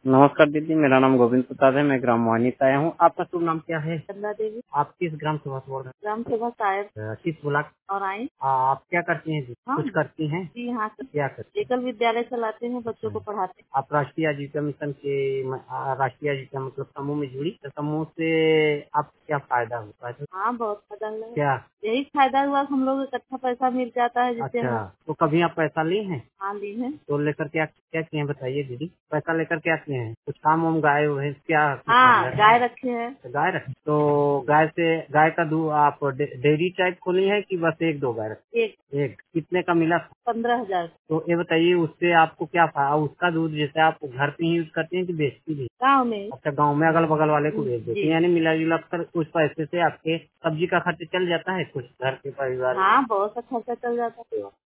नमस्कार दीदी, मेरा नाम गोविंद प्रसाद है। मैं ग्राम मोहानी से आया हूँ। आपका शुभ नाम क्या है? चंदा देवी। आप किस ग्राम सभा से बोल रहे ग्राम सेवा सायर हैं? किस ब्लॉक? और आई। आप क्या करती हैं जी? हाँ कुछ करती हैं? जी, यहाँ क्या करती हैं? एकल विद्यालय चलाते हैं, बच्चों को पढ़ाते हैं। आप राष्ट्रीय आजीविका मिशन के राष्ट्रीय आजीविका मतलब समूह में जुड़ी, तो समूह से आपको क्या फायदा होता है? हाँ, बहुत फायदा हुआ है। क्या? यही फायदा हुआ कि हम लोग इकट्ठा पैसा मिल जाता है, जिससे अच्छा, हम तो कभी आप पैसा ली हैं? हाँ ली है। तो लेकर क्या क्या किए हैं बताइए दीदी? पैसा लेकर क्या किए हैं? कुछ काम वाम गाय भैंस क्या? हाँ, गाय रखे हैं। तो गाय रख, तो गाय का दूध आप डेयरी टाइप खोली है कि बस एक दो गाय रखी? एक एक। कितने का मिला? 15,000 तो ये बताइए, उससे आपको क्या फायदा? उसका दूध जैसे आप घर पे ही यूज करते हैं कि बेचती भी? गाँव में। अच्छा, गांव में अगल बगल वाले को भेज देते जी। हैं, यानी मिला जुला कर कुछ पैसे से आपके सब्जी का खर्च चल जाता है, कुछ घर के परिवार? हाँ, बहुत सा खर्चा चल जाता है।